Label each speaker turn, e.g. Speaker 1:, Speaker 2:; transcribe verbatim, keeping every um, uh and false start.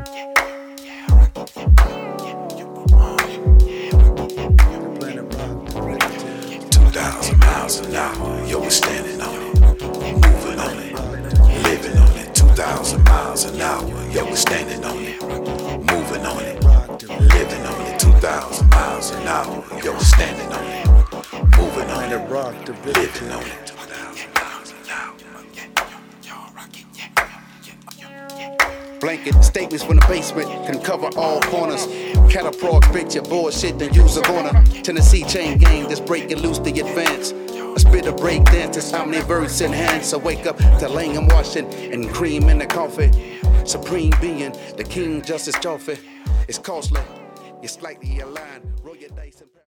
Speaker 1: Two thousand miles an hour, yo, we're standing on it, moving on it, living on it. Two thousand miles an hour, yo, we're standing on it, moving on it, living on it. Two thousand miles an hour, yo, we're standing on it, moving on it, living on it.
Speaker 2: Blanket statements from the basement can cover all corners. Catapult picture bullshit, then use a corner. Tennessee chain gang that's breaking loose the advance. A spit of break dance, that's how many verses in hand. So wake up to Langham washing and cream in the coffee. Supreme being, the King Justice Trophy. It's costly, it's slightly aligned. Roll your dice and